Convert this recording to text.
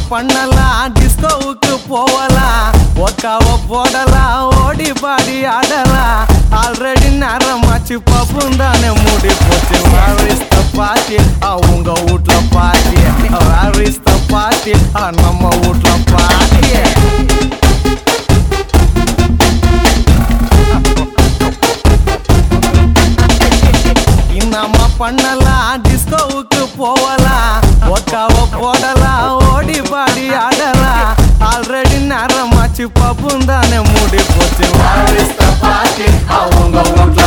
பண்ணலாம் டிஸ்கோவுக்கு போகலாம் ஒக்காவ போடலாம் ஓடி பாடி ஆடலாம் ஆல்ரெடி நேரமாச்சு பப்பும் தானே மூடி போச்சு வாரிஸ்த பாத்தி அவங்க வீட்ல பாத்தி வாரிஸ்த பாத்தி நம்ம வீட்ல பாத்தி நம்ம பண்ணலாம் டிஸ்கோவுக்கு போகலாம் ஒக்காவ போடலாம் ஓடி பாடி ஆடலாம் ஆல்ரெடி நேரமாச்சு பப்பும் தானே மூடி போச்சு வாரிஸ்த பாத்தி அவங்க வீட்ல